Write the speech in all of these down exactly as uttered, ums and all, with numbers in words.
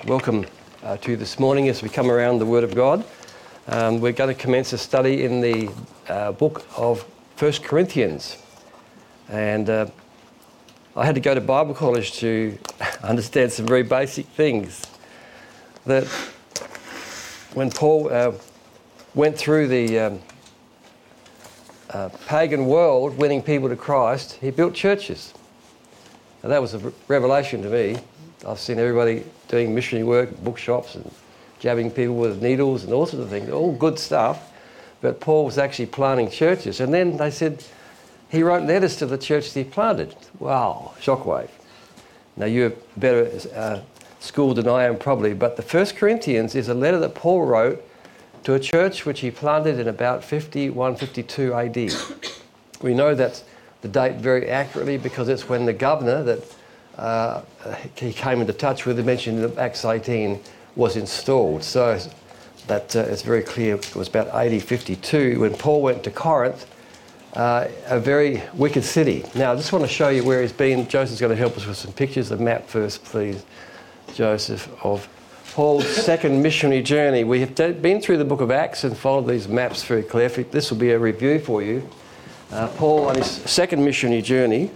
welcome uh, to this morning as we come around the Word of God. Um, we're going to commence a study in the uh, book of First Corinthians. And uh, I had to go to Bible college to understand some very basic things. That when Paul uh, went through the um, uh, pagan world, winning people to Christ, he built churches. And that was a revelation to me. I've seen everybody doing missionary work, bookshops, and jabbing people with needles and all sorts of things, all good stuff. But Paul was actually planting churches. And then they said he wrote letters to the churches he planted. Wow, shockwave. Now, you're better uh, schooled than I am probably, but the First Corinthians is a letter that Paul wrote to a church which he planted in about fifty-one, fifty-two A D. We know that's the date very accurately because it's when the governor that uh, he came into touch with, mentioned in Acts eighteen, was installed. So that uh, it's very clear it was about A D fifty-two when Paul went to Corinth, uh, a very wicked city. Now I just want to show you where he's been. Joseph's going to help us with some pictures. The map first, please, Joseph, of Paul's second missionary journey. We have been through the book of Acts and followed these maps very clearly. This will be a review for you. Uh, Paul on his second missionary journey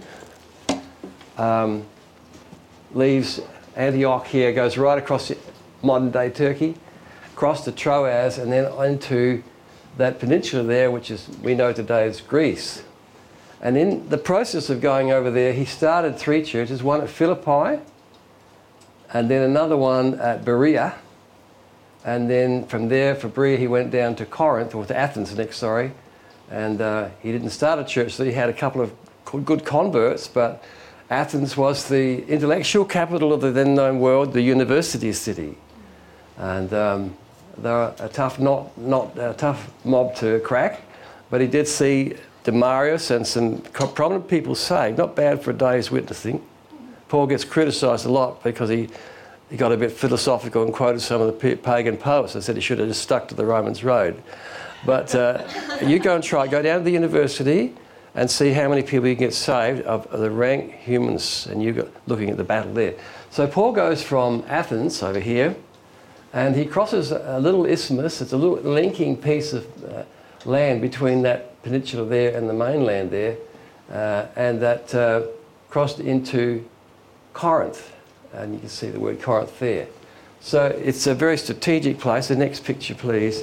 um, leaves Antioch here, goes right across modern-day Turkey, across to Troas, and then into that peninsula there, which is we know today as Greece. And in the process of going over there, he started three churches, one at Philippi, and then another one at Berea, and then from there, from Berea, he went down to Corinth, or to Athens next, sorry, and uh, he didn't start a church, so he had a couple of good converts, but Athens was the intellectual capital of the then known world, the university city. And um, they're a tough, not, not a tough mob to crack, but he did see Demarius and some prominent people saved. Not bad for a day's witnessing. Paul gets criticised a lot because he, he got a bit philosophical and quoted some of the pagan poets and said he should have just stuck to the Romans road. But uh, you go and try, go down to the university and see how many people you can get saved of the rank humans, and you're looking at the battle there. So Paul goes from Athens over here, and he crosses a little isthmus. It's a little linking piece of uh, land between that peninsula there and the mainland there, uh, and that uh, crossed into Corinth, and you can see the word Corinth there. So it's a very strategic place. The next picture, please.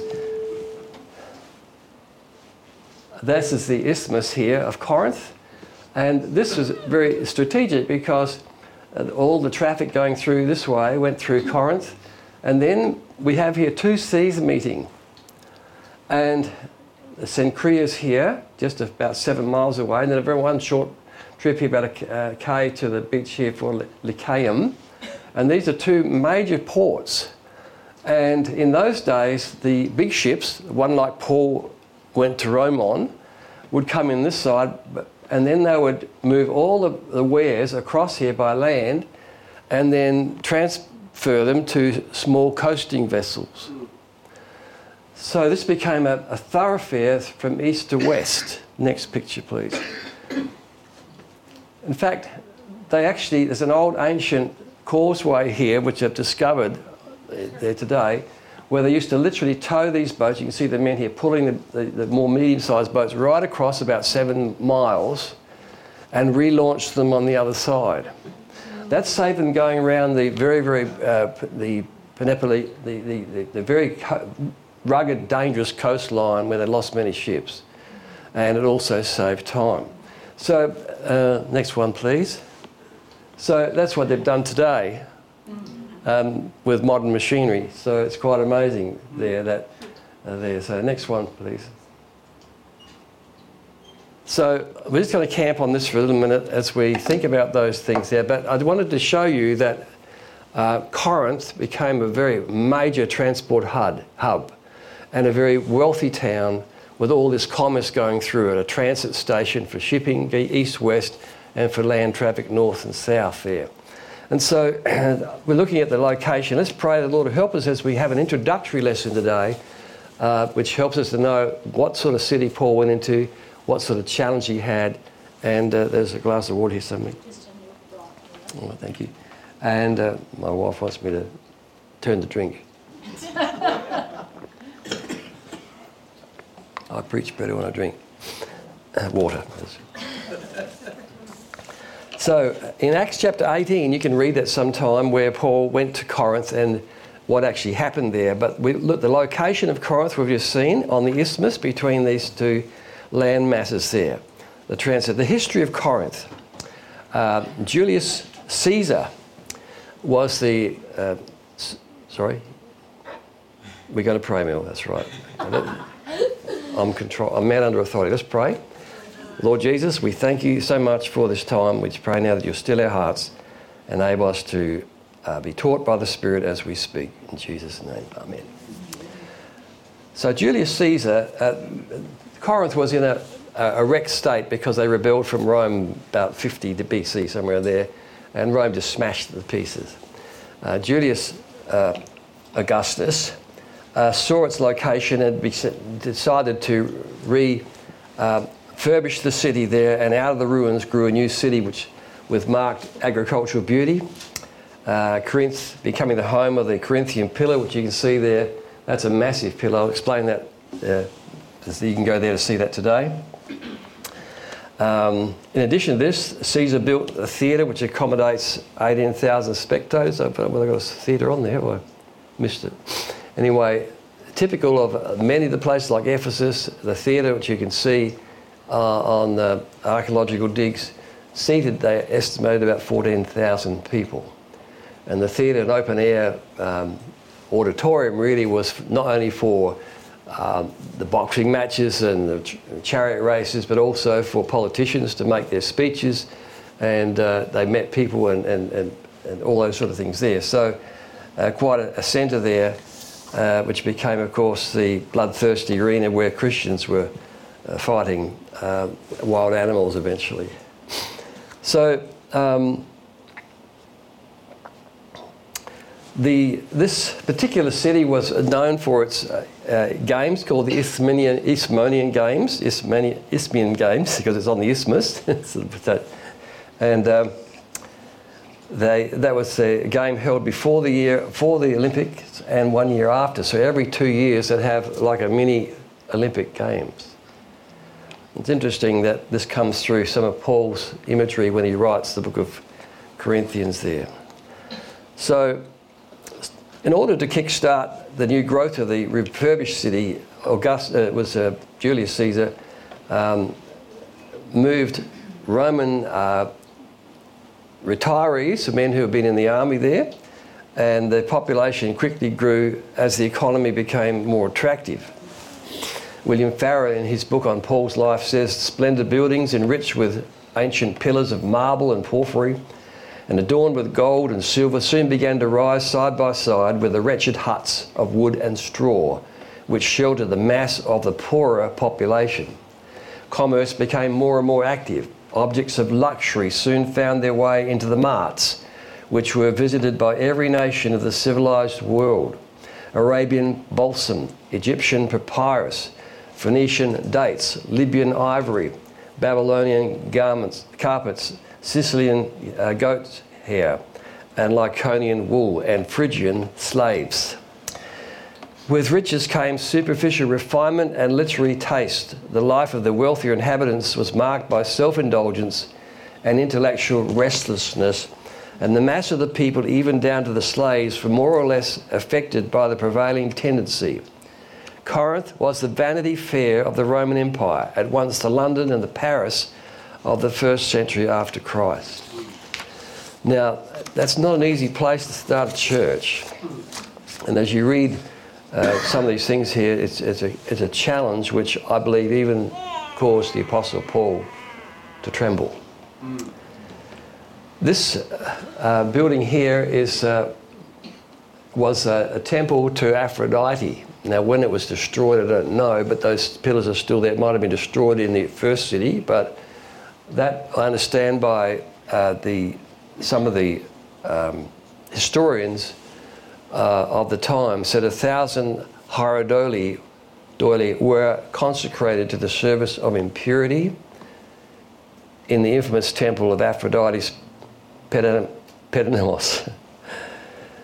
This is the isthmus here of Corinth, and this was very strategic because all the traffic going through this way went through Corinth, and then we have here two seas meeting, and the Cenchrea's here, just about seven miles away, and then a very one short trip here, about a uh, K to the beach here for Lycaeum, and these are two major ports. And in those days, the big ships, one like Paul went to Rome on, would come in this side, and then they would move all the, the wares across here by land and then transfer them to small coasting vessels. So this became a, a thoroughfare from east to west. Next picture, please. In fact, they actually, there's an old ancient causeway here, which I've discovered there today, where they used to literally tow these boats. You can see the men here pulling the, the, the more medium-sized boats right across about seven miles and relaunch them on the other side. That saved them going around the very, very, uh, the Penelope, the, the, the, the very rugged, dangerous coastline where they lost many ships. And it also saved time. So, uh, next one, please. So that's what they've done today. Um, with modern machinery, so it's quite amazing there. That uh, there. So next one, please. So we're just going to camp on this for a little minute as we think about those things there. But I wanted to show you that uh, Corinth became a very major transport hub, hub, and a very wealthy town with all this commerce going through it. A transit station for shipping east-west and for land traffic north and south there. And so we're looking at the location. Let's pray the Lord to help us as we have an introductory lesson today, uh, which helps us to know what sort of city Paul went into, what sort of challenge he had. And uh, there's a glass of water here somewhere. Oh, thank you. And uh, my wife wants me to turn to drink. I preach better when I drink uh, water. So in Acts chapter eighteen, you can read that sometime, where Paul went to Corinth and what actually happened there. But we look, the location of Corinth we've just seen on the isthmus between these two land masses there. The transit, the history of Corinth. Uh, Julius Caesar was the, uh, s- sorry, we're going to pray, Mel, that's right. I'm control. I'm man under authority. Let's pray. Lord Jesus, we thank you so much for this time. We pray now that you'll still our hearts, enable us to uh, be taught by the Spirit as we speak. In Jesus' name, amen. So Julius Caesar, uh, Corinth was in a, a wrecked state because they rebelled from Rome about fifty B C, somewhere there, and Rome just smashed it to pieces. Uh, Julius uh, Augustus uh, saw its location and be, decided to re... Uh, Furbished the city there, and out of the ruins grew a new city which, with marked agricultural beauty. Uh, Corinth becoming the home of the Corinthian pillar, which you can see there. That's a massive pillar. I'll explain that. Uh, you can go there to see that today. Um, in addition to this, Caesar built a theatre which accommodates eighteen thousand spectators. I've got a theatre on there, have I missed it? Anyway, typical of many of the places like Ephesus, the theatre which you can see Uh, on the archaeological digs, seated, they estimated about fourteen thousand people. And the theatre, an open air um, auditorium, really was not only for um, the boxing matches and the ch- chariot races, but also for politicians to make their speeches, and uh, they met people and, and, and, and all those sort of things there. So uh, quite a, a centre there, uh, which became, of course, the bloodthirsty arena where Christians were Uh, fighting uh, wild animals eventually. So um, the this particular city was known for its uh, uh, games called the Isthmian, Isthmonian Games, Isthmonian, Isthmian Games, because it's on the isthmus. And um, they, that was a game held before the year, for the Olympics and one year after. So every two years they'd have like a mini Olympic Games. It's interesting that this comes through some of Paul's imagery when he writes the book of Corinthians there. So in order to kickstart the new growth of the refurbished city, August, uh, was uh, Julius Caesar um, moved Roman uh, retirees, men who had been in the army there, and the population quickly grew as the economy became more attractive. William Farrer, in his book on Paul's life, says splendid buildings enriched with ancient pillars of marble and porphyry and adorned with gold and silver soon began to rise side by side with the wretched huts of wood and straw which sheltered the mass of the poorer population. Commerce became more and more active. Objects of luxury soon found their way into the marts, which were visited by every nation of the civilized world. Arabian balsam, Egyptian papyrus, Phoenician dates, Libyan ivory, Babylonian garments, carpets, Sicilian uh, goat's hair, and Lycaonian wool, and Phrygian slaves. With riches came superficial refinement and literary taste. The life of the wealthier inhabitants was marked by self-indulgence and intellectual restlessness, and the mass of the people, even down to the slaves, were more or less affected by the prevailing tendency. Corinth was the Vanity Fair of the Roman Empire, at once the London and the Paris of the first century after Christ. Now, that's not an easy place to start a church. And as you read uh, some of these things here, it's, it's, a, it's a challenge which I believe even caused the Apostle Paul to tremble. This uh, building here is uh, was a, a temple to Aphrodite. Now, when it was destroyed, I don't know, but those pillars are still there. It might have been destroyed in the first city, but that, I understand by uh, the some of the um, historians uh, of the time, said a thousand hierodoli were consecrated to the service of impurity in the infamous temple of Aphrodite's Pedernemos.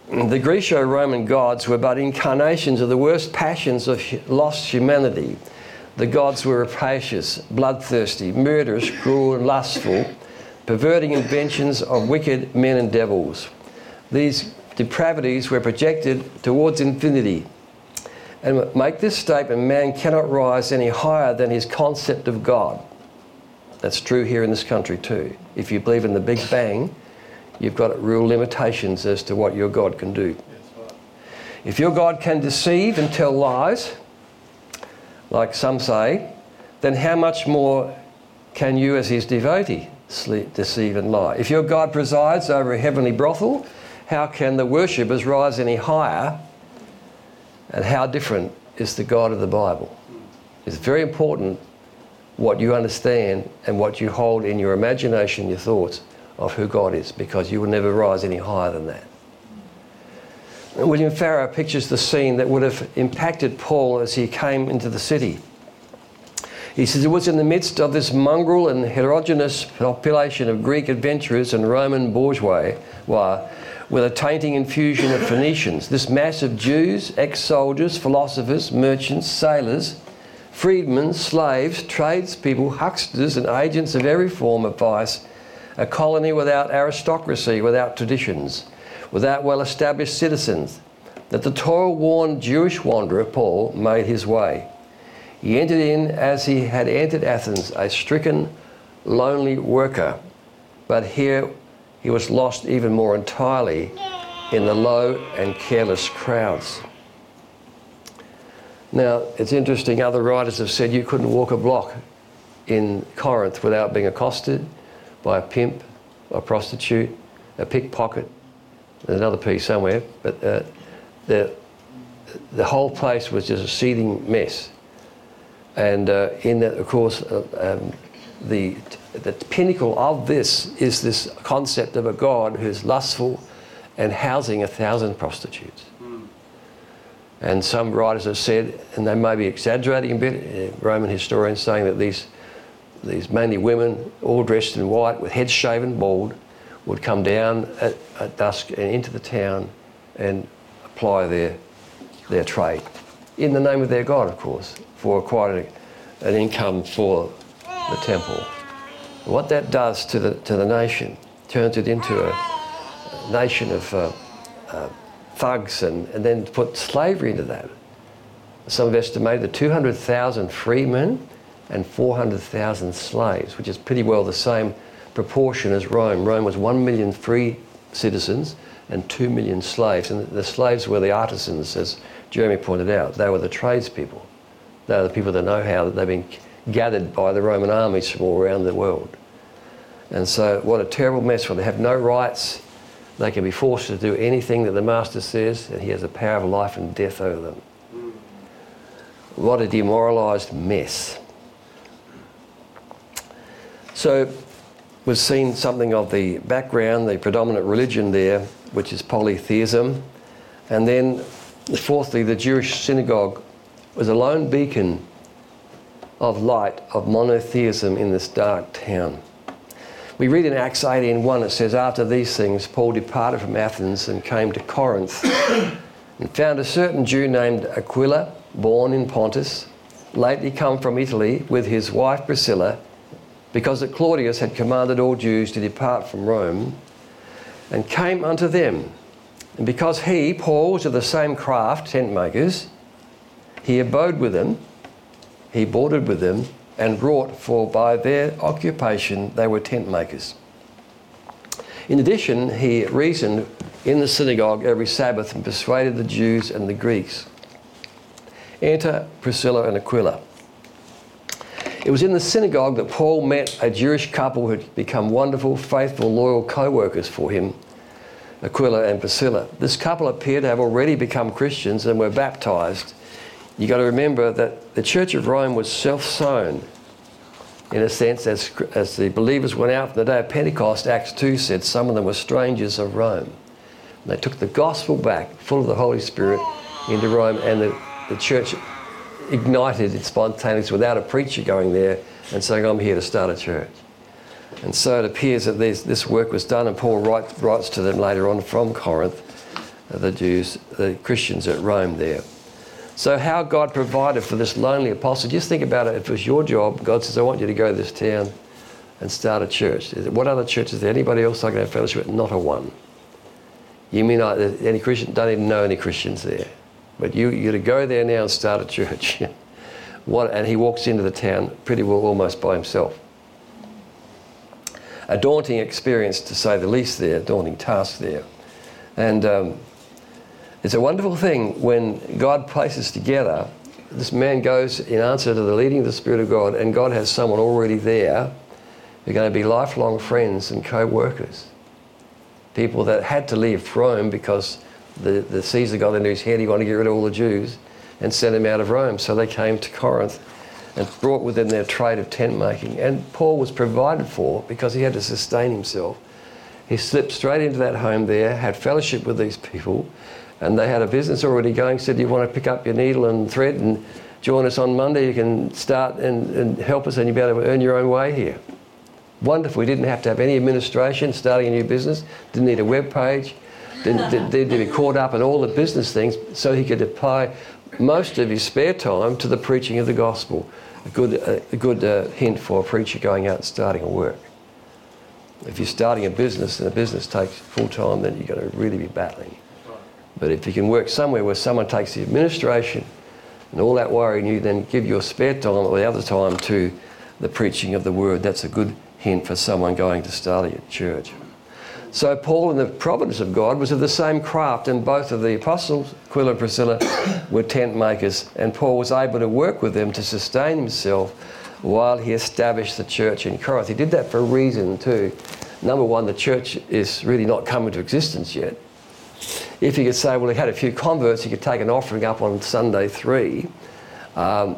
The Greco-Roman gods were but incarnations of the worst passions of lost humanity. The gods were rapacious, bloodthirsty, murderous, cruel and lustful, perverting inventions of wicked men and devils. These depravities were projected towards infinity. And make this statement, man cannot rise any higher than his concept of God. That's true here in this country too. If you believe in the Big Bang, you've got real limitations as to what your God can do. If your God can deceive and tell lies, like some say, then how much more can you as his devotee deceive and lie? If your God presides over a heavenly brothel, how can the worshippers rise any higher? And how different is the God of the Bible? It's very important what you understand and what you hold in your imagination, your thoughts of who God is, because you will never rise any higher than that. And William Farrer pictures the scene that would have impacted Paul as he came into the city. He says it was in the midst of this mongrel and heterogeneous population of Greek adventurers and Roman bourgeois, with a tainting infusion of Phoenicians. This mass of Jews, ex-soldiers, philosophers, merchants, sailors, freedmen, slaves, tradespeople, hucksters and agents of every form of vice, a colony without aristocracy, without traditions, without well-established citizens, that the toil-worn Jewish wanderer, Paul, made his way. He entered in as he had entered Athens, a stricken, lonely worker, but here he was lost even more entirely in the low and careless crowds. Now, it's interesting, other writers have said you couldn't walk a block in Corinth without being accosted by a pimp, a prostitute, a pickpocket. There's another piece somewhere, but uh, the, the whole place was just a seething mess. And uh, in that, of course, uh, um, the, the pinnacle of this is this concept of a God who's lustful and housing a thousand prostitutes. Mm. And some writers have said, and they may be exaggerating a bit, uh, Roman historians saying that these, these mainly women, all dressed in white with heads shaven, bald, would come down at, at dusk and into the town and apply their, their trade, in the name of their God, of course, for quite a, an income for the temple. What that does to the, to the nation, turns it into a, a nation of uh, uh, thugs, and, and then put slavery into that. Some have estimated that two hundred thousand freemen and four hundred thousand slaves, which is pretty well the same proportion as Rome. Rome was one million free citizens and two million slaves. And the slaves were the artisans, as Jeremy pointed out. They were the tradespeople. They are the people that know how that they've been gathered by the Roman armies from all around the world. And so what a terrible mess where they have no rights. They can be forced to do anything that the master says, and he has the power of life and death over them. What a demoralised mess. So we've seen something of the background, the predominant religion there, which is polytheism. And then fourthly, the Jewish synagogue was a lone beacon of light, of monotheism in this dark town. We read in Acts eighteen one, it says, after these things, Paul departed from Athens and came to Corinth and found a certain Jew named Aquila, born in Pontus, lately come from Italy with his wife Priscilla, because that Claudius had commanded all Jews to depart from Rome, and came unto them. And because he, Paul, was of the same craft, tent makers, he abode with them, he boarded with them, and wrought, for by their occupation they were tent makers. In addition, he reasoned in the synagogue every Sabbath and persuaded the Jews and the Greeks. Enter Priscilla and Aquila. It was in the synagogue that Paul met a Jewish couple who had become wonderful, faithful, loyal co-workers for him, Aquila and Priscilla. This couple appeared to have already become Christians and were baptised. You've got to remember that the Church of Rome was self-sown, in a sense, as, as the believers went out from the day of Pentecost. Acts two said some of them were strangers of Rome. And they took the gospel back, full of the Holy Spirit, into Rome, and the, the church ignited it spontaneously without a preacher going there and saying, I'm here to start a church. And so it appears that this, this work was done, and Paul write, writes to them later on from Corinth, the Jews, the Christians at Rome there. So how God provided for this lonely apostle. Just think about it. If it was your job, God says, I want you to go to this town and start a church. What other church is there? Anybody else I can have fellowship with? Not a one. You mean like any Christian? Don't even know any Christians there. But you, you're to go there now and start a church. What, and he walks into the town pretty well almost by himself. A daunting experience, to say the least there, a daunting task there. And um, it's a wonderful thing when God places together, this man goes in answer to the leading of the Spirit of God, and God has someone already there who are going to be lifelong friends and co-workers. People that had to leave Rome because the, the Caesar got into his head, he wanted to get rid of all the Jews and sent them out of Rome. So they came to Corinth and brought with them their trade of tent making. And Paul was provided for because he had to sustain himself. He slipped straight into that home there, had fellowship with these people, and they had a business already going. Said, you want to pick up your needle and thread and join us on Monday? You can start and, and help us, and you'll be able to earn your own way here. Wonderful. We didn't have to have any administration, starting a new business, didn't need a web page, didn't, didn't, didn't be caught up in all the business things, so he could apply most of his spare time to the preaching of the gospel. A good, a, a good uh, hint for a preacher going out and starting a work. If you're starting a business and the business takes full time, then you're going to really be battling. But if you can work somewhere where someone takes the administration and all that worry, and you then give your spare time or the other time to the preaching of the word, that's a good hint for someone going to start a church. So Paul, in the providence of God, was of the same craft, and both of the apostles, Aquila and Priscilla, were tent makers, and Paul was able to work with them to sustain himself while he established the church in Corinth. He did that for a reason too. Number one, the church is really not come into existence yet. If you could say, well, he had a few converts, he could take an offering up on Sunday three, um,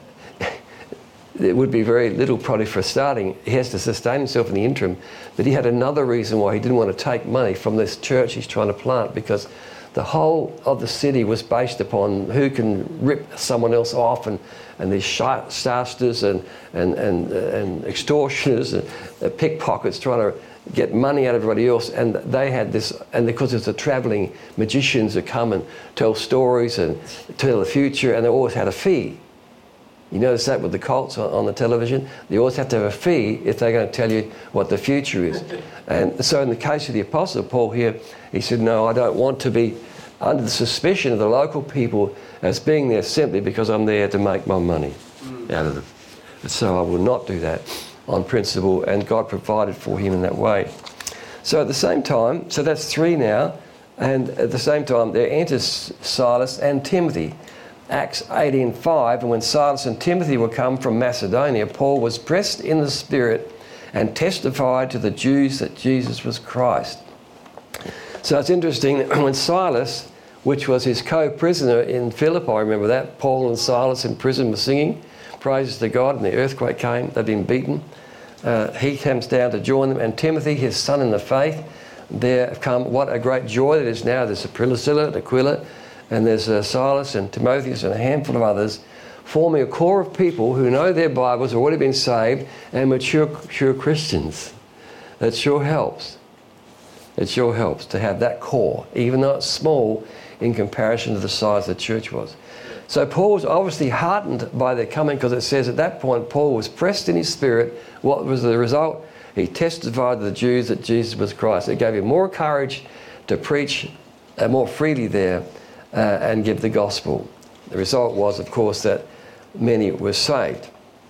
it would be very little probably for starting. He has to sustain himself in the interim. But he had another reason why he didn't want to take money from this church he's trying to plant, because the whole of the city was based upon who can rip someone else off, and, and these shasters and, and, and, uh, and extortioners and uh, pickpockets trying to get money out of everybody else. And they had this, and because it's the travelling magicians who come and tell stories and tell the future, and they always had a fee. You notice that with the cults on, on the television? They always have to have a fee if they're going to tell you what the future is. And so in the case of the Apostle Paul here, he said, no, I don't want to be under the suspicion of the local people as being there simply because I'm there to make my money out of them. So I will not do that on principle, and God provided for him in that way. So at the same time, so that's three now, and at the same time there enters Silas and Timothy. Acts eighteen five, and when Silas and Timothy were come from Macedonia, Paul was pressed in the Spirit and testified to the Jews that Jesus was Christ. So it's interesting that when Silas, which was his co-prisoner in Philippi, remember that, Paul and Silas in prison were singing praises to God, and the earthquake came, they'd been beaten. Uh, he comes down to join them, and Timothy, his son in the faith, there come, what a great joy it is now. There's a Priscilla and Aquila, and there's uh, Silas and Timotheus and a handful of others, forming a core of people who know their Bibles, have already been saved, and mature, mature Christians. That sure helps. It sure helps to have that core, even though it's small in comparison to the size the church was. So Paul was obviously heartened by their coming, because it says at that point Paul was pressed in his spirit. What was the result? He testified to the Jews that Jesus was Christ. It gave him more courage to preach uh, more freely there uh, and give the gospel. The result was, of course, that many were saved.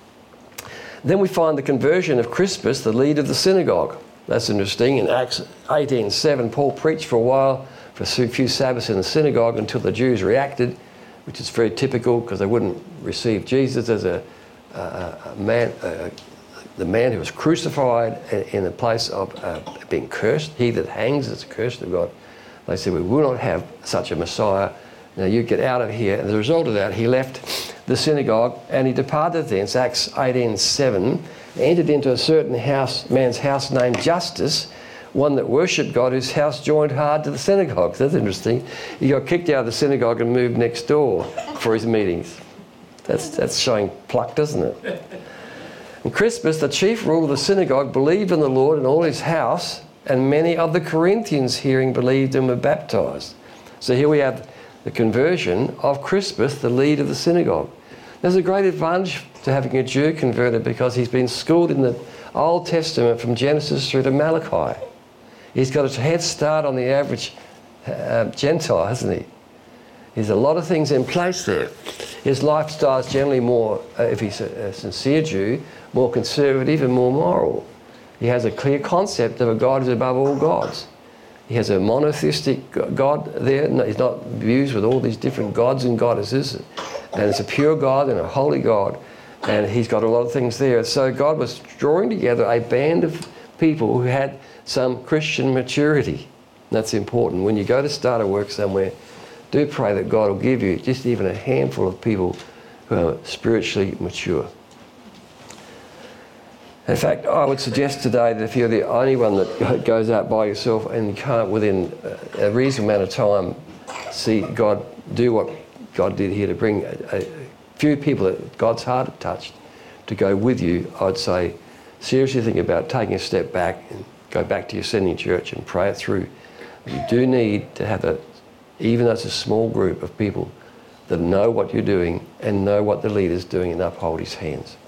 Then we find the conversion of Crispus, the leader of the synagogue. That's interesting. In Acts eighteen seven, Paul preached for a while, for a few Sabbaths in the synagogue, until the Jews reacted, which is very typical, because they wouldn't receive Jesus as a, a, a man, a, the man who was crucified in the place of uh, being cursed. He that hangs is cursed of God. They said, we will not have such a Messiah. Now you get out of here. And as a result of that, he left the synagogue and he departed thence, Acts eighteen seven, entered into a certain house, man's house named Justus, one that worshipped God, whose house joined hard to the synagogue. That's interesting. He got kicked out of the synagogue and moved next door for his meetings. That's, that's showing pluck, doesn't it? And Crispus, the chief ruler of the synagogue, believed in the Lord and all his house, and many of the Corinthians hearing believed and were baptized. So here we have the conversion of Crispus, the leader of the synagogue. There's a great advantage to having a Jew converted because he's been schooled in the Old Testament from Genesis through to Malachi. He's got a head start on the average uh, Gentile, hasn't he? There's a lot of things in place there. His lifestyle is generally more, uh, if he's a, a sincere Jew, more conservative and more moral. He has a clear concept of a God who's above all gods. He has a monotheistic God there. He's not abused with all these different gods and goddesses. And it's a pure God and a holy God. And he's got a lot of things there. So God was drawing together a band of people who had some Christian maturity. That's important. When you go to start a work somewhere, do pray that God will give you just even a handful of people who are spiritually mature. In fact, I would suggest today that if you're the only one that goes out by yourself and you can't within a reasonable amount of time see God do what God did here to bring a, a few people that God's heart had touched to go with you, I'd say seriously think about taking a step back and go back to your sending church and pray it through. You do need to have a, even though it's a small group of people that know what you're doing and know what the leader's doing and uphold his hands.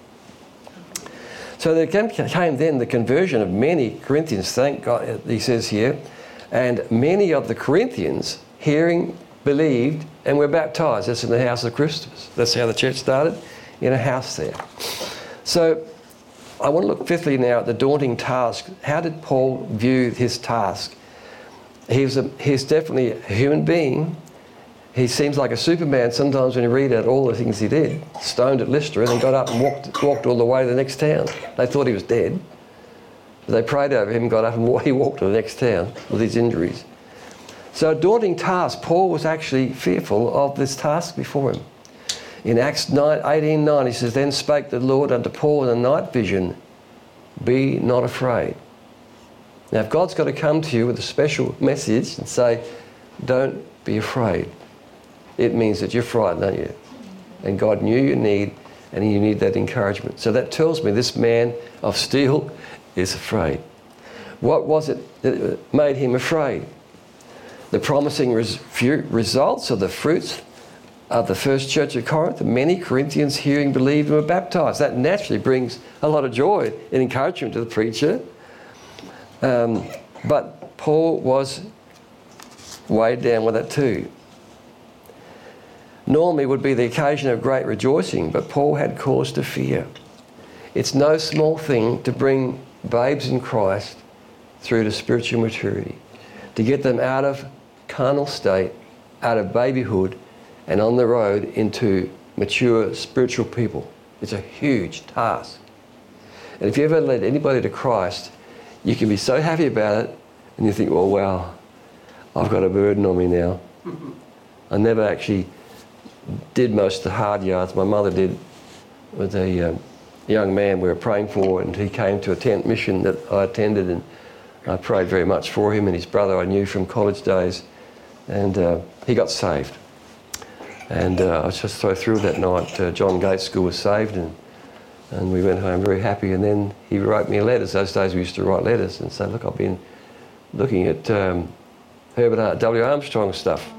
So there came then the conversion of many Corinthians, thank God, he says here, and many of the Corinthians, hearing, believed, and were baptised. That's in the house of Crispus. That's how the church started, in a house there. So I want to look fifthly now at the daunting task. How did Paul view his task? He was a, he's definitely a human being. He seems like a Superman sometimes when you read out all the things he did. Stoned at Lystra and then got up and walked, walked all the way to the next town. They thought he was dead. But they prayed over him, got up and walked, he walked to the next town with his injuries. So a daunting task. Paul was actually fearful of this task before him. In Acts eighteen nine, he says, "Then spake the Lord unto Paul in a night vision, be not afraid." Now if God's got to come to you with a special message and say, don't be afraid, it means that you're frightened, aren't you? And God knew your need and you need that encouragement. So that tells me this man of steel is afraid. What was it that made him afraid? The promising res- results of the fruits of the first church of Corinth. Many Corinthians hearing, believed, and were baptised. That naturally brings a lot of joy and encouragement to the preacher. Um, but Paul was weighed down with that too. Normally would be the occasion of great rejoicing, but Paul had cause to fear. It's no small thing to bring babes in Christ through to spiritual maturity, to get them out of carnal state, out of babyhood, and on the road into mature spiritual people. It's a huge task. And if you ever led anybody to Christ, you can be so happy about it, and you think, well, wow, I've got a burden on me now. I never actually did most of the hard yards. My mother did with a um, young man we were praying for, and he came to a tent mission that I attended, and I prayed very much for him and his brother I knew from college days, and uh, he got saved. And uh, I was just so thrilled that night. Uh, John Gates School was saved, and and we went home very happy. And then he wrote me letters. Those days we used to write letters and say, look, I've been looking at um, Herbert W. Armstrong stuff.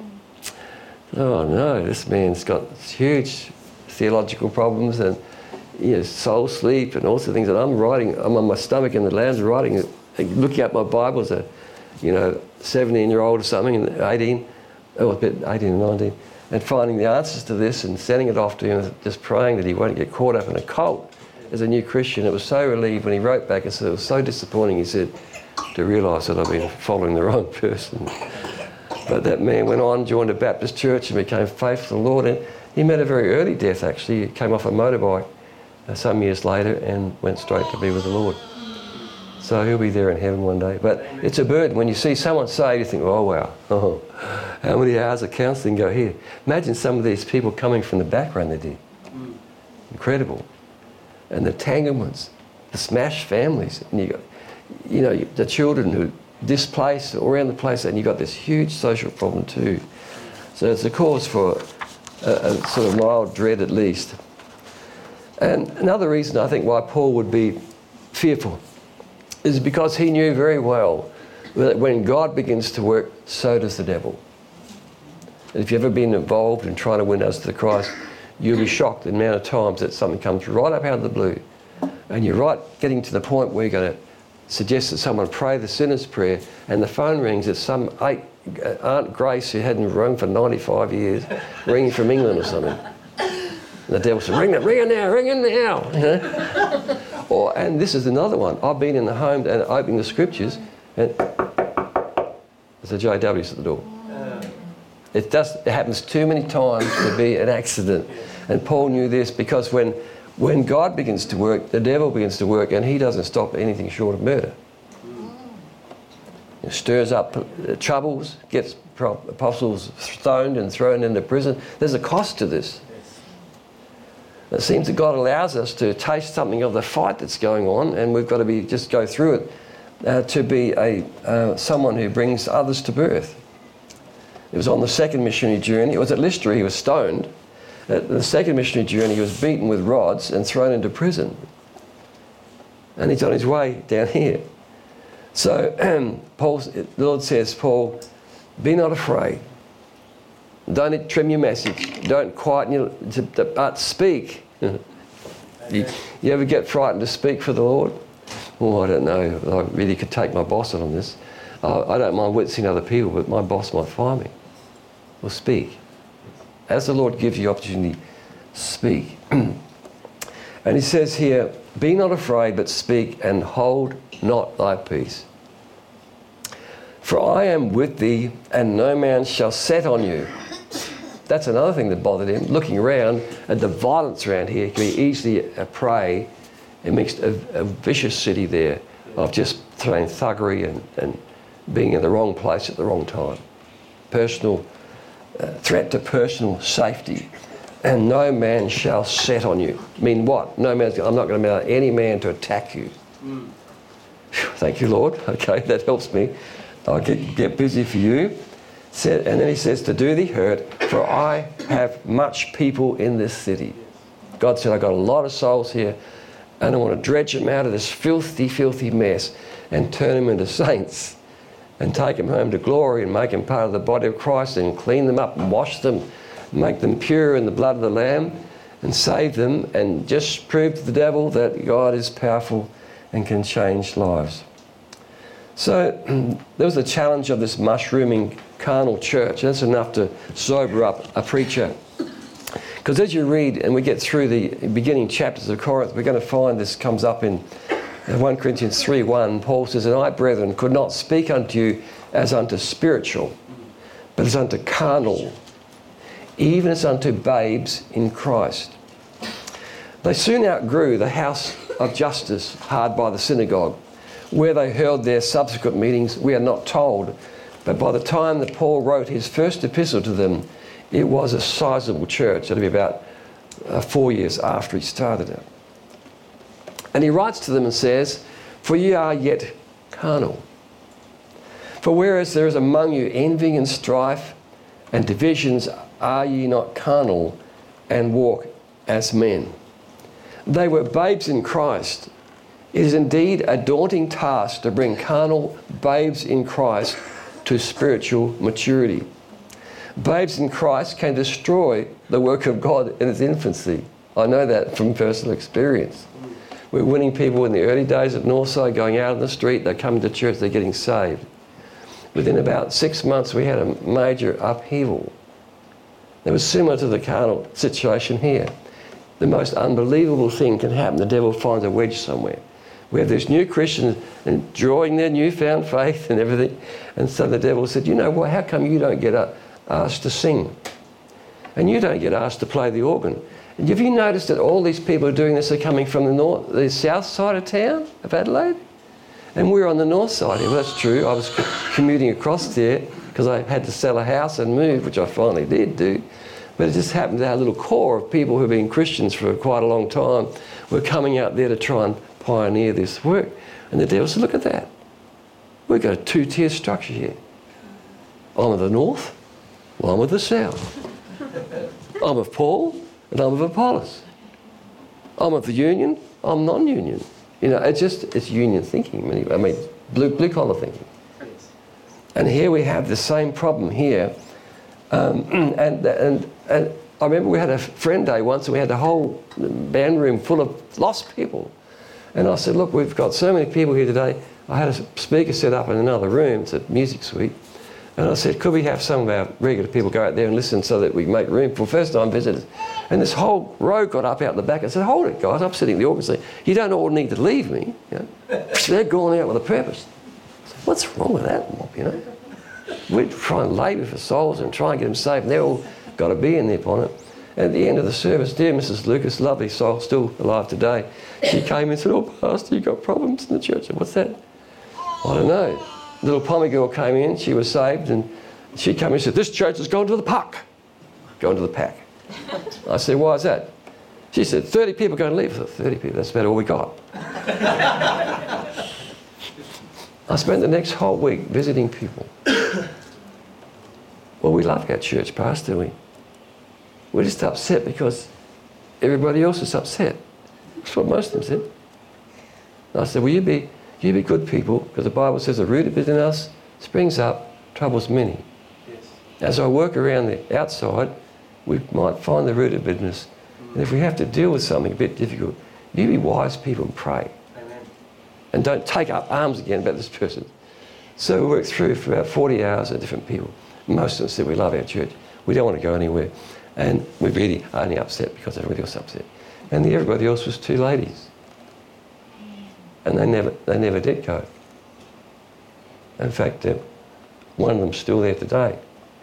Oh no, this man's got huge theological problems and you know, soul sleep and all sorts of things. And I'm writing, I'm on my stomach in the lounge writing, looking at my Bible as a, you know, seventeen-year-old or something, eighteen, oh, a bit eighteen or nineteen, and finding the answers to this and sending it off to him, just praying that he won't get caught up in a cult as a new Christian. It was so relieved when he wrote back and said it was so disappointing, he said, to realise that I've been following the wrong person. But that man went on, joined a Baptist church and became faithful to the Lord. And he met a very early death, actually. He came off a motorbike uh, some years later and went straight to be with the Lord. So he'll be there in heaven one day. But it's a burden. When you see someone saved, you think, oh, wow, oh, how many hours of counselling go here? Imagine some of these people coming from the background they did. Incredible. And the entanglements, the smashed families. And you got, you know, the children who displaced all around the place, and you've got this huge social problem too. So it's a cause for a, a sort of mild dread at least. And another reason I think why Paul would be fearful is because he knew very well that when God begins to work, so does the devil. And if you've ever been involved in trying to win others to Christ, you'll be shocked the amount of times that something comes right up out of the blue. And you're right getting to the point where you're going to suggest that someone pray the sinner's prayer, and the phone rings. It's some eight, Aunt Grace who hadn't rung for ninety-five years, ringing from England or something. And the devil said, ring it, ring it now, ring it now. You know? Or, and this is another one. I've been in the home and opening the scriptures, and there's a J W's at the door. It, does, it happens too many times to be an accident. And Paul knew this, because when When God begins to work, the devil begins to work, and he doesn't stop anything short of murder. He stirs up troubles, gets apostles stoned and thrown into prison. There's a cost to this. It seems that God allows us to taste something of the fight that's going on, and we've got to be just go through it uh, to be a uh, someone who brings others to birth. It was on the second missionary journey. It was at Lystra. He was stoned. At the second missionary journey, he was beaten with rods and thrown into prison. And he's on his way down here. So um, Paul, the Lord says, Paul, be not afraid. Don't trim your message. Don't quieten your, but speak. you, you ever get frightened to speak for the Lord? Oh, I don't know. I really could take my boss on this. I, I don't mind wincing other people, but my boss might fire me. Well, speak. As the Lord gives you opportunity, speak. And he says here, be not afraid, but speak, and hold not thy peace. For I am with thee, and no man shall set on you. That's another thing that bothered him. Looking around at the violence around here, can be easily a prey amidst a, a vicious city there of just throwing thuggery and, and being in the wrong place at the wrong time. Personal Uh, threat to personal safety. And no man shall set on you. I mean what? No man's, I'm not going to allow any man to attack you. Mm. Thank you, Lord. Okay, that helps me. I'll get, get busy for you. Said, and then he says, to do thee hurt, for I have much people in this city. God said, I've got a lot of souls here, and I want to dredge them out of this filthy, filthy mess and turn them into saints, and take them home to glory and make them part of the body of Christ, and clean them up and wash them, make them pure in the blood of the Lamb, and save them, and just prove to the devil that God is powerful and can change lives. So there was the challenge of this mushrooming carnal church. That's enough to sober up a preacher. Because as you read and we get through the beginning chapters of Corinth, we're going to find this comes up in First Corinthians three one, Paul says, and I, brethren, could not speak unto you as unto spiritual, but as unto carnal, even as unto babes in Christ. They soon outgrew the house of justice hard by the synagogue, where they held their subsequent meetings, we are not told, but by the time that Paul wrote his first epistle to them, it was a sizable church. It'll be about uh, four years after he started it. And he writes to them and says, for ye are yet carnal. For whereas there is among you envying and strife and divisions, are ye not carnal and walk as men? They were babes in Christ. It is indeed a daunting task to bring carnal babes in Christ to spiritual maturity. Babes in Christ can destroy the work of God in its infancy. I know that from personal experience. We're winning people in the early days at Northside, going out on the street, they're coming to church, they're getting saved. Within about six months, we had a major upheaval. It was similar to the carnal situation here. The most unbelievable thing can happen. The devil finds a wedge somewhere. We have these new Christians enjoying their newfound faith and everything. And so the devil said, you know what, how come you don't get asked to sing? And you don't get asked to play the organ? And have you noticed that all these people who are doing this are coming from the north, the south side of town, of Adelaide? And we're on the north side here. Well, that's true. I was commuting across there because I had to sell a house and move, which I finally did do. But it just happened that our little core of people who have been Christians for quite a long time were coming out there to try and pioneer this work. And the devil said, look at that. We've got a two-tier structure here. I'm of the north, well, I'm of the south. I'm of Paul, and I'm of Apollos. I'm of the union, I'm non-union. You know, it's just, it's union thinking. I mean, blue, blue collar thinking. And here we have the same problem here. Um, and, and, and I remember we had a friend day once and we had the whole band room full of lost people. And I said, look, we've got so many people here today. I had a speaker set up in another room, it's a music suite. And I said, could we have some of our regular people go out there and listen so that we make room for first-time visitors? And this whole row got up out the back and said, hold it, guys, I'm sitting in the orchestra. You don't all need to leave me. You know? They're going out with a purpose. I said, what's wrong with that mob, you know? We try and labour for souls and try and get them saved, and they're all got to be in there upon it. At the end of the service, dear Missus Lucas, lovely soul, still alive today, she came and said, oh, Pastor, you've got problems in the church. I said, what's that? I don't know. Little Pommy girl came in, she was saved, and she came in and said, this church has gone to the puck. Gone to the pack. I said, why is that? She said, thirty people are going to leave. I said, thirty people, that's about all we got. I spent the next whole week visiting people. Well, we love our church, Pastor, we. We're just upset because everybody else is upset. That's what most of them said. And I said, well, you be, you be good people, because the Bible says the root of within us springs up, troubles many. Yes. As I work around the outside, we might find the root of bitterness. Mm. And if we have to deal with something a bit difficult, you be wise people and pray. Amen. And don't take up arms again about this person. So we worked through for about forty hours with different people. Most of them said, we love our church. We don't want to go anywhere. And we're really only upset because everybody else is upset. And the, everybody else was two ladies. And they never, they never did go. In fact, uh, one of them's still there today.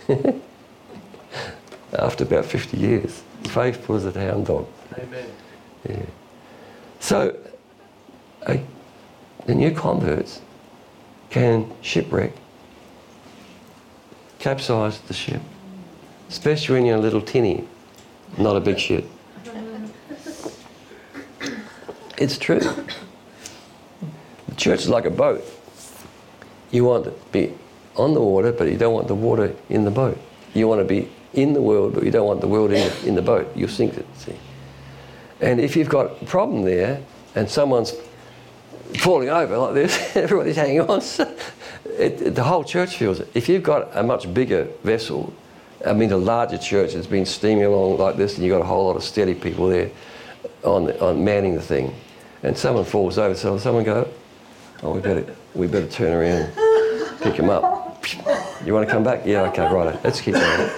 After about fifty years. Faithful as a hound dog. Amen. Yeah. So, uh, the new converts can shipwreck, capsize the ship. Especially when you're a little tinny, not a big ship. It's true. The church is like a boat. You want to be on the water, but you don't want the water in the boat. You want to be in the world, but you don't want the world in the, in the boat. You'll sink it, see. And if you've got a problem there, and someone's falling over like this, everybody's hanging on, it, it, the whole church feels it. If you've got a much bigger vessel, I mean, a larger church that's been steaming along like this, and you've got a whole lot of steady people there on, the, on manning the thing, and someone falls over, so someone go, oh, we better, we better turn around and pick him up. You want to come back? Yeah, okay, right. Let's keep going.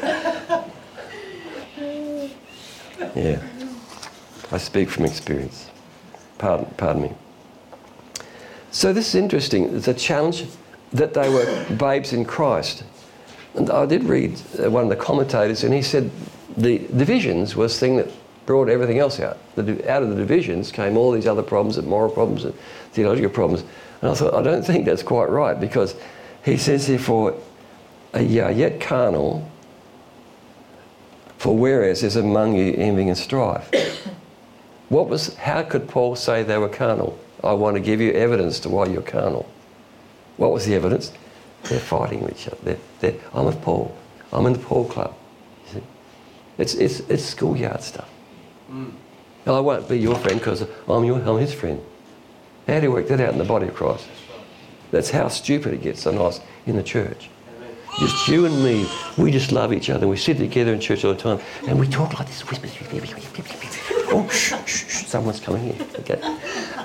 Yeah, I speak from experience. Pardon, pardon me. So this is interesting. It's a challenge that they were babes in Christ. And I did read uh, one of the commentators, and he said the divisions was the thing that brought everything else out. The, out of the divisions came all these other problems, and moral problems, and theological problems. And I thought, I don't think that's quite right, because he says here, for uh, ye are yet carnal, for whereas is among you envy and strife. What was? How could Paul say they were carnal? I want to give you evidence to why you're carnal. What was the evidence? They're fighting with each other. They're, they're, I'm with Paul. I'm in the Paul club. You see? It's, it's, it's schoolyard stuff. Mm. And I won't be your friend because I'm, your, I'm his friend. How do you work that out in the body of Christ? That's how stupid it gets sometimes in the church. Amen. Just you and me, we just love each other. We sit together in church all the time and we talk like this. Oh, shh, shh, shh, someone's coming in. Okay.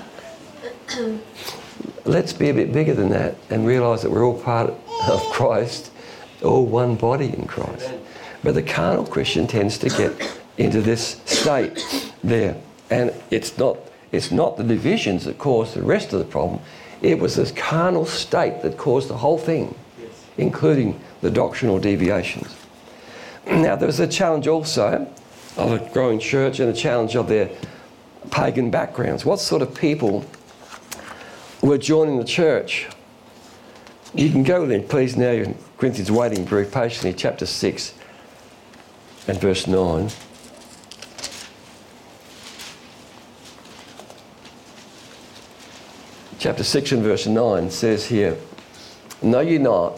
Let's be a bit bigger than that and realise that we're all part of Christ, all one body in Christ. Amen. But the carnal Christian tends to get into this state there. And it's not, it's not the divisions that caused the rest of the problem. It was this carnal state that caused the whole thing, yes, including the doctrinal deviations. Now, there was a challenge also of a growing church and a challenge of their pagan backgrounds. What sort of people were joining the church? You can go then, please, now in Corinthians, waiting very patiently, chapter six and verse nine. Chapter six and verse nine says here, know ye not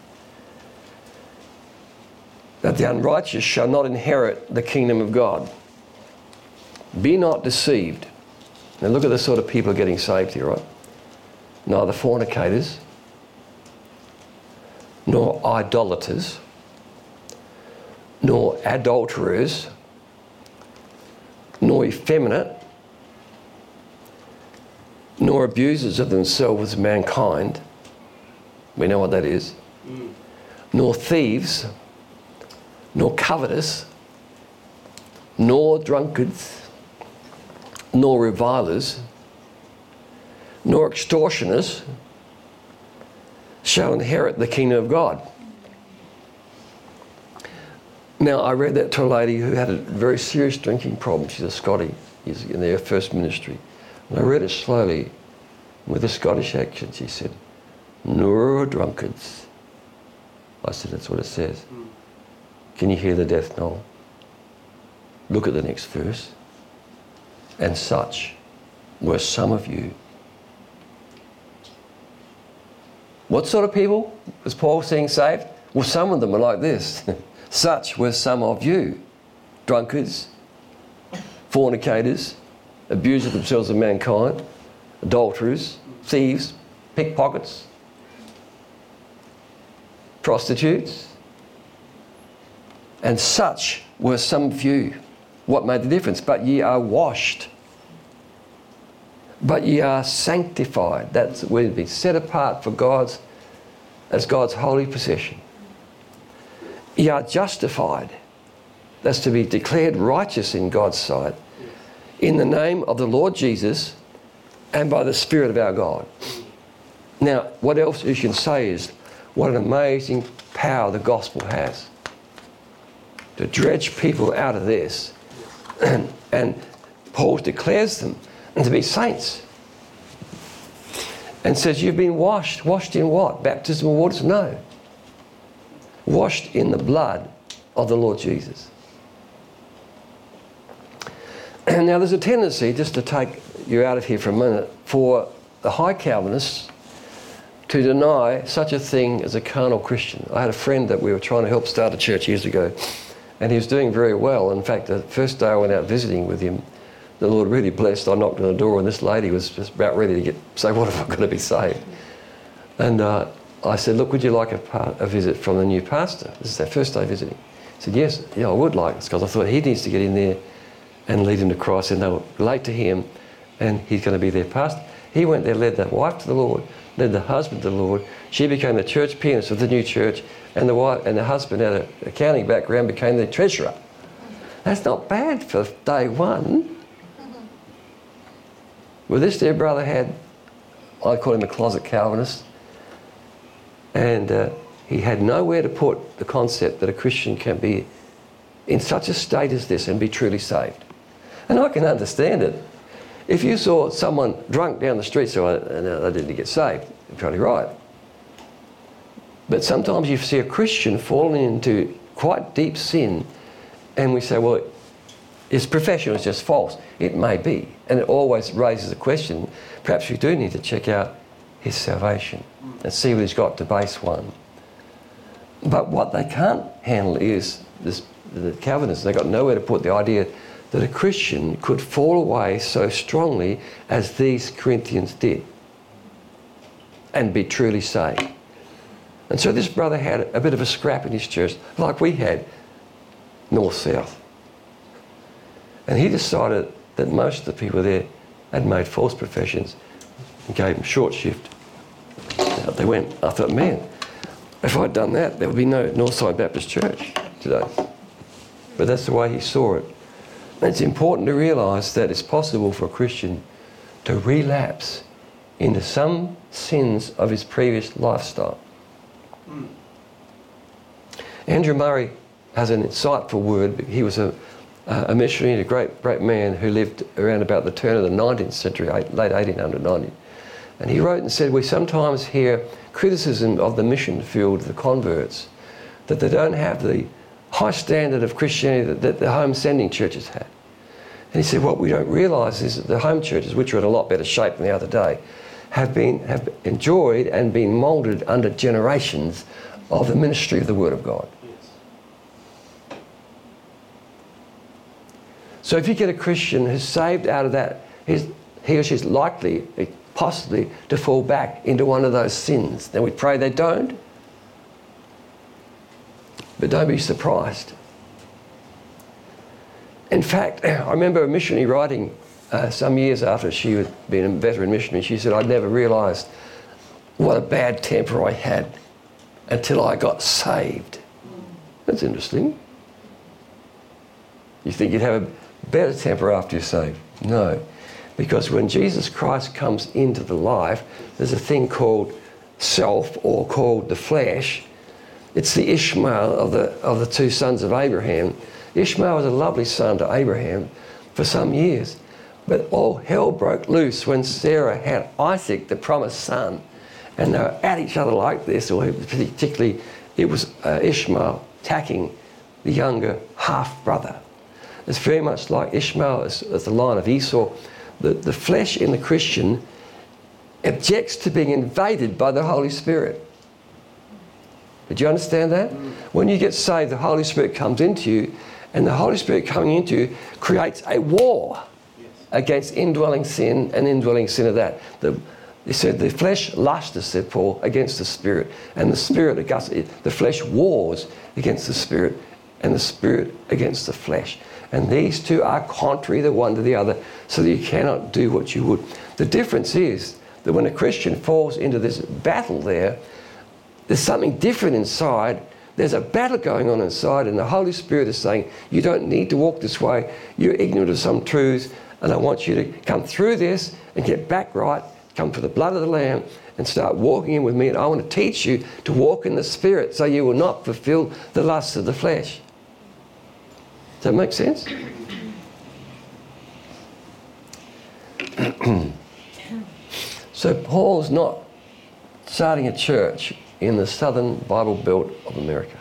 that the unrighteous shall not inherit the kingdom of God? Be not deceived. Now look at the sort of people getting saved here, right? Neither fornicators, nor idolaters, nor adulterers, nor effeminate, nor abusers of themselves as mankind. We know what that is. Mm. Nor thieves, nor covetous, nor drunkards, nor revilers, nor extortioners shall inherit the kingdom of God. Now, I read that to a lady who had a very serious drinking problem. She's a Scottie, she's in their first ministry. And I read it slowly with a Scottish accent. She said, nor drunkards. I said, that's what it says. Mm. Can you hear the death knell? Look at the next verse. And such were some of you. What sort of people was Paul seeing saved? Well, some of them are like this. Such were some of you. Drunkards, fornicators, abusers of themselves of mankind, adulterers, thieves, pickpockets, prostitutes. And such were some of you. What made the difference? But ye are washed. But ye are sanctified. That's where to be set apart for God's, as God's holy possession. Ye are justified. That's to be declared righteous in God's sight. In the name of the Lord Jesus and by the Spirit of our God. Now, what else you can say is what an amazing power the gospel has to dredge people out of this. And, and Paul declares them to be saints. And says, you've been washed. Washed in what? Baptism of waters? No. Washed in the blood of the Lord Jesus. And now there's a tendency, just to take you out of here for a minute, for the high Calvinists to deny such a thing as a carnal Christian. I had a friend that we were trying to help start a church years ago, and he was doing very well. In fact, the first day I went out visiting with him, the Lord really blessed. I knocked on the door and this lady was just about ready to get say, what have I got to be saved? And uh, I said, look, would you like a, part, a visit from the new pastor? This is their first day visiting. He said, yes, yeah, I would like this, because I thought he needs to get in there and lead him to Christ, and they'll relate to him, and he's going to be their pastor. He went there, led the wife to the Lord, led the husband to the Lord. She became the church pianist of the new church, and the wife and the husband had an accounting background, became the treasurer. That's not bad for day one. Well, this dear brother had, I call him a closet Calvinist, and uh, he had nowhere to put the concept that a Christian can be in such a state as this and be truly saved. And I can understand it. If you saw someone drunk down the street, so I, I didn't get saved, you're probably right. But sometimes you see a Christian falling into quite deep sin, and we say, well, his profession was just false. It may be. And it always raises a question. Perhaps we do need to check out his salvation and see what he's got to base one. But what they can't handle is this, the Calvinists. They've got nowhere to put the idea that a Christian could fall away so strongly as these Corinthians did and be truly saved. And so this brother had a bit of a scrap in his church, like we had, north-south. And he decided that most of the people there had made false professions and gave them short shift. Out they went. I thought, man, if I'd done that, there would be no Northside Baptist Church today. But that's the way he saw it. And it's important to realise that it's possible for a Christian to relapse into some sins of his previous lifestyle. Mm. Andrew Murray has an insightful word. He was a, a missionary, a great, great man who lived around about the turn of the nineteenth century, late eighteen ninety. And he wrote and said, we sometimes hear criticism of the mission field, the converts, that they don't have the high standard of Christianity that, that the home sending churches had. And he said, what we don't realise is that the home churches, which are in a lot better shape than the other day, have been have enjoyed and been moulded under generations of the ministry of the Word of God. Yes. So if you get a Christian who's saved out of that, he's, he or she's likely, possibly, to fall back into one of those sins. Now we pray they don't, but don't be surprised In fact, I remember a missionary writing uh, some years after she had been a veteran missionary. She said, "I never realised what a bad temper I had until I got saved." That's interesting. You think you'd have a better temper after you're saved? No. Because when Jesus Christ comes into the life, there's a thing called self, or called the flesh. It's the Ishmael of the, of the two sons of Abraham. Ishmael was a lovely son to Abraham for some years. But all hell broke loose when Sarah had Isaac, the promised son. And they were at each other like this, or particularly it was uh, Ishmael attacking the younger half-brother. It's very much like Ishmael as, as the line of Esau. The, the flesh in the Christian objects to being invaded by the Holy Spirit. Did you understand that? Mm. When you get saved, the Holy Spirit comes into you, and the Holy Spirit coming into you creates a war yes. against indwelling sin and indwelling sin of that. The, he said, the flesh lusteth, said Paul, against the Spirit, and the Spirit against the flesh wars against the Spirit, and the Spirit against the flesh. And these two are contrary the one to the other, so that you cannot do what you would. The difference is that when a Christian falls into this battle there, there's something different inside. There's a battle going on inside, and the Holy Spirit is saying, you don't need to walk this way. You're ignorant of some truths, and I want you to come through this and get back right, come for the blood of the Lamb, and start walking in with me. And I want to teach you to walk in the Spirit, so you will not fulfill the lusts of the flesh. Does that make sense? So Paul's not starting a church in the southern Bible Belt of America.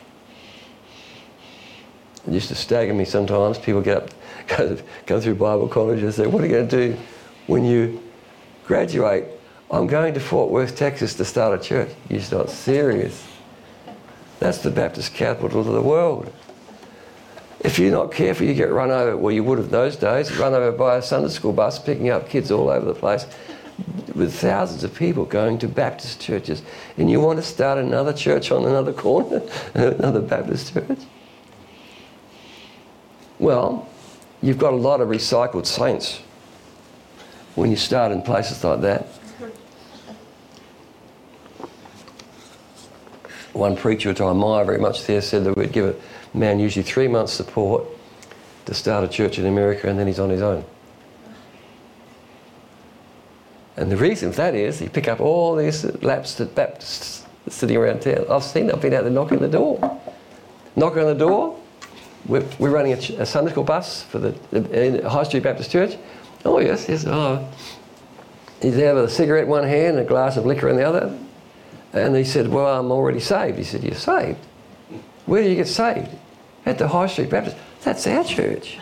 It used to stagger me sometimes. People get up, go, go through Bible college and say, "What are you going to do when you graduate?" "I'm going to Fort Worth, Texas to start a church." You're not serious. That's the Baptist capital of the world. If you're not careful, you get run over, well, you would have those days, run over by a Sunday school bus picking up kids all over the place, with thousands of people going to Baptist churches. And you want to start another church on another corner, another Baptist church? Well, you've got a lot of recycled saints when you start in places like that. One preacher, which I admire very much there, said that we'd give a man usually three months support to start a church in America, and then he's on his own. And the reason for that is you pick up all these lapsed Baptists sitting around town. I've seen them. I've been out there knocking the door. Knocking on the door. We're, we're running a, a Sunday school bus for the, the High Street Baptist Church. Oh yes, yes. Oh. He's there with a cigarette in one hand and a glass of liquor in the other. And he said, "Well, I'm already saved." He said, "You're saved? Where do you get saved?" "At the High Street Baptist." "That's our church."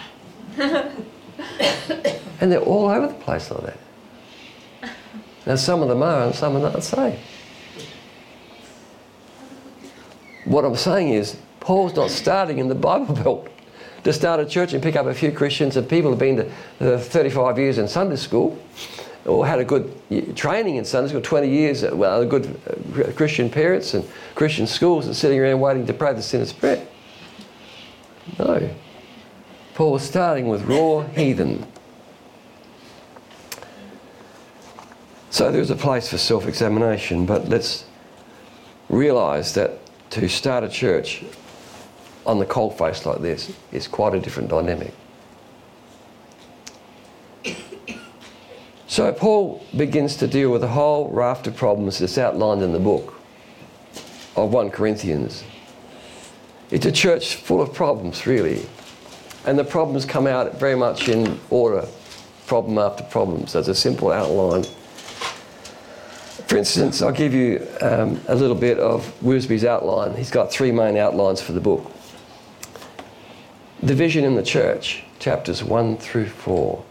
And they're all over the place like that. Now some of them are and some are not saved. What I'm saying is, Paul's not starting in the Bible Belt to start a church and pick up a few Christians, and people have been to uh, thirty-five years in Sunday school, or had a good training in Sunday school, twenty years, well, good uh, Christian parents and Christian schools, and sitting around waiting to pray the sinner's prayer. No. Paul was starting with raw heathen. So there's a place for self-examination, but let's realise that to start a church on the cold face like this is quite a different dynamic. So Paul begins to deal with a whole raft of problems that's outlined in the book of First Corinthians. It's a church full of problems, really. And the problems come out very much in order, problem after problem. So it's a simple outline. For instance, I'll give you um, a little bit of Wisby's outline. He's got three main outlines for the book. Division in the church, chapters one through four.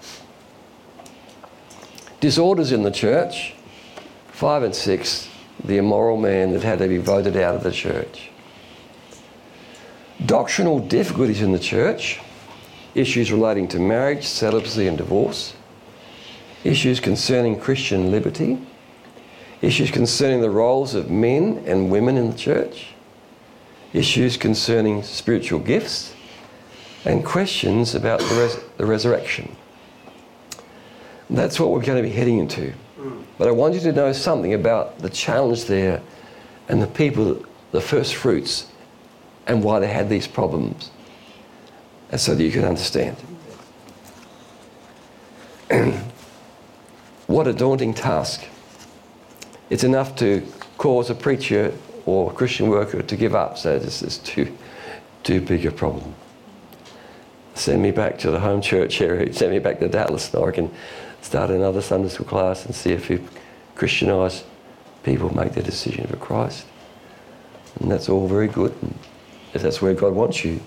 Disorders in the church, five and six, the immoral man that had to be voted out of the church. Doctrinal difficulties in the church, issues relating to marriage, celibacy and divorce. Issues concerning Christian liberty. Issues concerning the roles of men and women in the church. Issues concerning spiritual gifts. and questions about the, res- the resurrection. And that's what we're going to be heading into. But I want you to know something about the challenge there and the people, the first fruits, and why they had these problems, and so that you can understand. What a daunting task. It's enough to cause a preacher or a Christian worker to give up, so this is too, too big a problem. Send me back to the home church area, send me back to Dallas, and I can start another Sunday school class and see if you Christianised people make their decision for Christ. And that's all very good, and if that's where God wants you.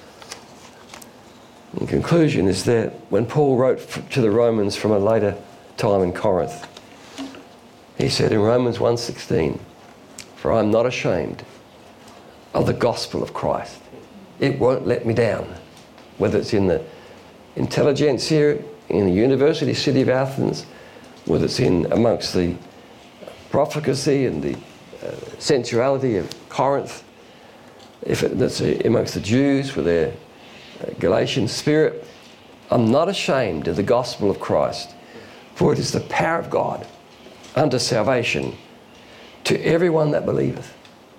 In conclusion is that when Paul wrote to the Romans from a later time in Corinth, he said in Romans one sixteen, "For I am not ashamed of the gospel of Christ. It won't let me down." Whether it's in the intelligentsia, in the university city of Athens, whether it's in amongst the profligacy and the uh, sensuality of Corinth, if it's amongst the Jews with their uh, Galatian spirit, I'm not ashamed of the gospel of Christ, for it is the power of God unto salvation to everyone that believeth,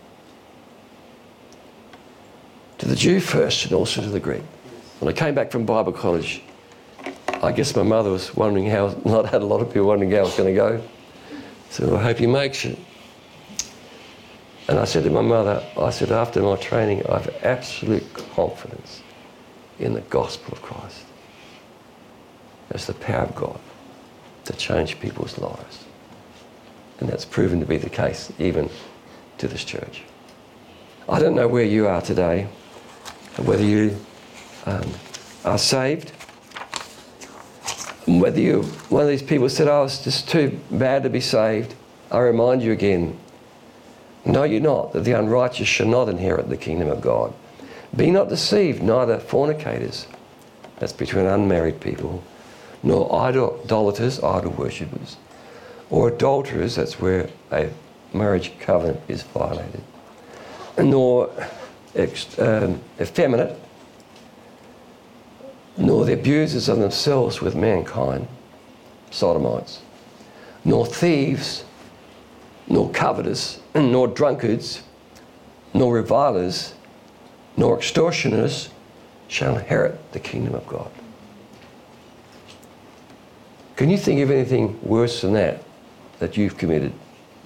to the Jew first and also to the Greek. When I came back from Bible college, I guess my mother was wondering how, not had a lot of people wondering how I was going to go. So I hope he makes it. And I said to my mother, I said, after my training, I have absolute confidence in the gospel of Christ. It's the power of God to change people's lives. And that's proven to be the case even to this church. I don't know where you are today, whether you um, are saved, whether you, one of these people said, oh, it's just too bad to be saved. I remind you again, know you not that the unrighteous shall not inherit the kingdom of God. Be not deceived, neither fornicators, that's between unmarried people, nor idolaters, idol worshippers, or adulterers, that's where a marriage covenant is violated, nor ex- um, effeminate, nor the abusers of themselves with mankind, sodomites, nor thieves, nor covetous, nor drunkards, nor revilers, nor extortioners shall inherit the kingdom of God. Can you think of anything worse than that that you've committed?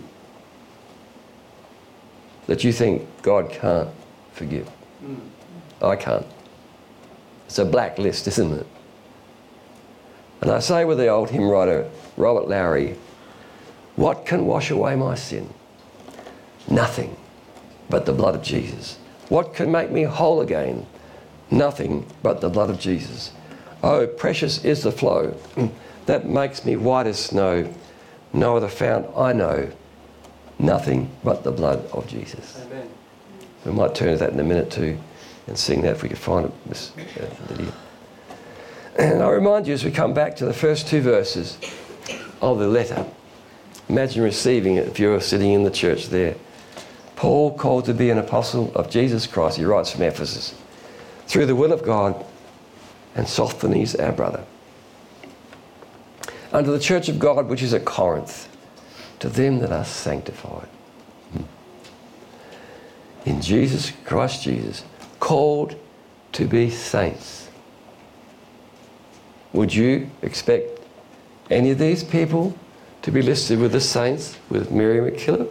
That you think God can't forgive? Mm. I can't. It's a black list, isn't it? And I say with the old hymn writer, Robert Lowry, what can wash away my sin? Nothing but the blood of Jesus. What can make me whole again? Nothing but the blood of Jesus. Oh, precious is the flow that makes me white as snow. No other fount I know. Nothing but the blood of Jesus. Amen. We might turn to that in a minute too and sing that if we could find it, Miss Lydia. And I remind you as we come back to the first two verses of the letter, imagine receiving it if you're sitting in the church there. Paul, called to be an apostle of Jesus Christ, he writes from Ephesus, through the will of God, and Sosthenes, our brother, unto the church of God which is at Corinth, to them that are sanctified in Jesus Christ Jesus, called to be saints. Would you expect any of these people to be listed with the saints, with Mary McKillop?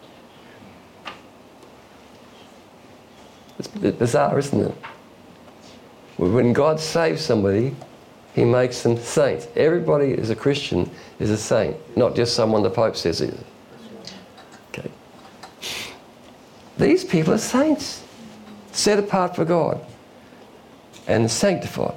It's a bit bizarre, isn't it? When God saves somebody, he makes them saints. Everybody is a Christian, is a saint, not just someone the Pope says is. Okay. These people are saints, set apart for God and sanctified.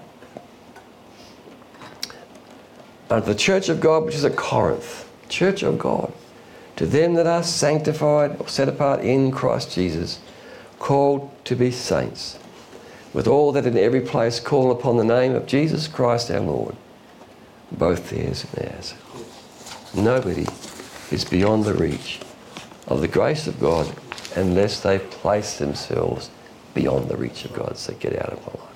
Unto the church of God which is at Corinth, church of God, to them that are sanctified or set apart in Christ Jesus, called to be saints, with all that in every place call upon the name of Jesus Christ our Lord, both theirs and ours. Nobody is beyond the reach of the grace of God unless they place themselves beyond the reach of God. So get out of my life.